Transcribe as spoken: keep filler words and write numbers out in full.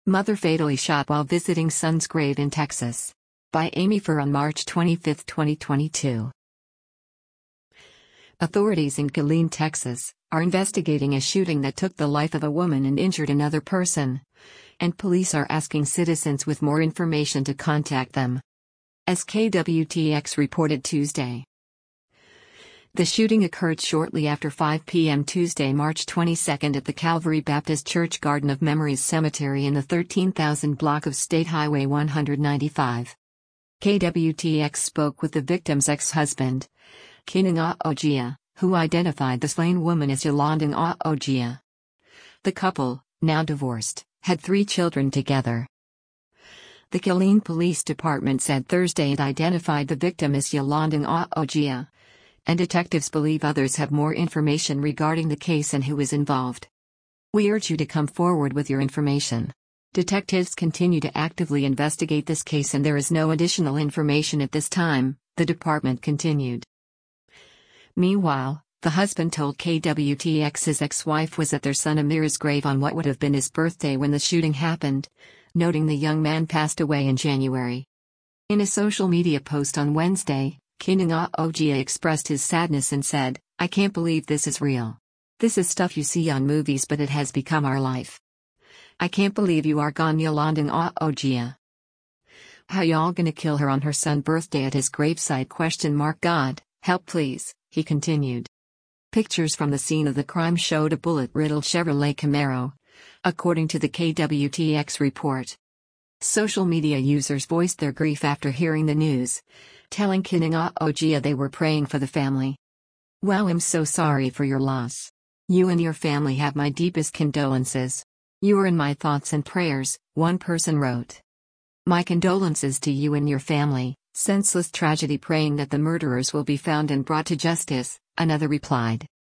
Mother fatally shot while visiting son's grave in Texas. By Amy Furr on March twenty-fifth, twenty twenty-two. Authorities in Killeen, Texas, are investigating a shooting that took the life of a woman and injured another person. And police are asking citizens with more information to contact them. As K W T X reported Tuesday. The shooting occurred shortly after five p m Tuesday, March twenty-second at the Calvary Baptist Church Garden of Memories Cemetery in the thirteen thousand block of State Highway one ninety-five. K W T X spoke with the victim's ex-husband, Kinang Ogia, who identified the slain woman as Yolandang Ogia. The couple, now divorced, had three children together. The Killeen Police Department said Thursday it identified the victim as Yolandang Ogia, and detectives believe others have more information regarding the case and who is involved. We urge you to come forward with your information. Detectives continue to actively investigate this case and there is no additional information at this time, the department continued. Meanwhile, the husband told K W T X his ex-wife was at their son Amir's grave on what would have been his birthday when the shooting happened, noting the young man passed away in January. In a social media post on Wednesday, Kinang Ogia expressed his sadness and said, "I can't believe this is real. This is stuff you see on movies but it has become our life. I can't believe you are gone, Yolandang Ogia. How y'all gonna kill her on her son's birthday at his gravesite? Question mark. God, help please," he continued. Pictures from the scene of the crime showed a bullet-riddled Chevrolet Camaro, according to the K W T X report. Social media users voiced their grief after hearing the news, telling Kinang Ogia they were praying for the family. "Wow, I'm so sorry for your loss. You and your family have my deepest condolences. You are in my thoughts and prayers," one person wrote. "My condolences to you and your family, senseless tragedy, praying that the murderers will be found and brought to justice," another replied.